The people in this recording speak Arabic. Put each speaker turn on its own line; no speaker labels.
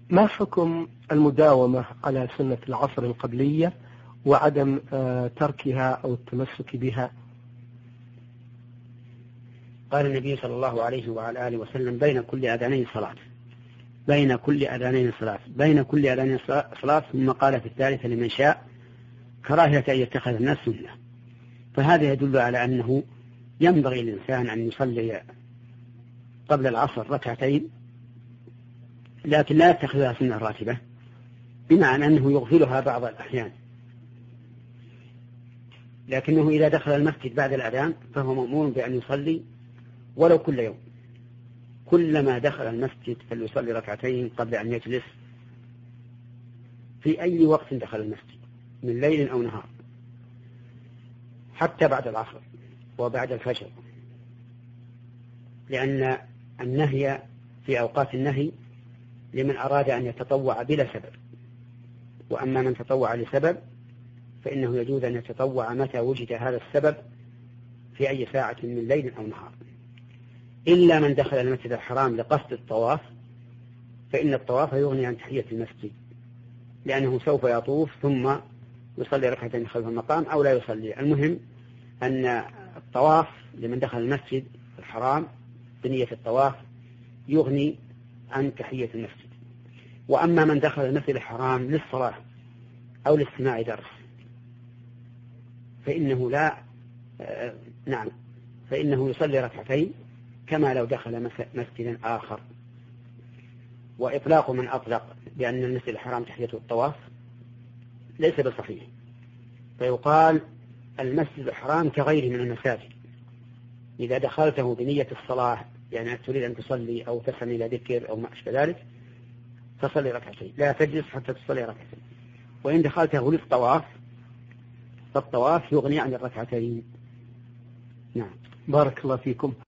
ما حكم المداومة على سنة العصر القبلية وعدم تركها أو التمسك بها؟
قال النبي صلى الله عليه وعلى آله وسلم: بين كل أذانين صلاة، بين كل أذانين صلاة، بين كل أذانين صلاة. ثم قال في الثالثة: لمن شاء، كراهية أن يتخذ الناس سنة. فهذا يدل على أنه ينبغي للإنسان أن يصلي قبل العصر ركعتين، لكن لا يتخذها سنة راتبة، بمعنى أنه يغفلها بعض الأحيان، لكنه إذا دخل المسجد بعد الأذان فهو مأمور بأن يصلي ولو كل يوم، كلما دخل المسجد فليصلي ركعتين قبل أن يجلس في أي وقت دخل المسجد من ليل أو نهار، حتى بعد العصر وبعد الفجر، لأن النهي في أوقات النهي لمن أراد أن يتطوع بلا سبب، وأما من تطوع لسبب فإنه يجوز أن يتطوع متى وجد هذا السبب في أي ساعة من ليل أو نهار، إلا من دخل المسجد الحرام لقصد الطواف، فإن الطواف يغني عن تحية المسجد، لأنه سوف يطوف ثم يصلي ركعتين خلف المقام أو لا يصلي. المهم أن الطواف لمن دخل المسجد الحرام بنية الطواف يغني عن تحية المسجد. وأما من دخل المسجد الحرام للصلاة أو لاستماع درس فإنه يصلي ركعتين كما لو دخل مسجدا آخر. وإطلاق من أطلق بأن المسجد الحرام تحيته الطواف ليس بصحيح، فيقال المسجد الحرام كغيره من المساجد، إذا دخلته بنية الصلاة يعني تريد أن تصلي أو تسمع إلى ذكر أو ما أشبه ذلك فصلي ركعتين، لا تجلس حتى تصلي ركعتين. وإن دخلته للطواف فالطواف يغني عن الركعتين. نعم.
بارك الله فيكم.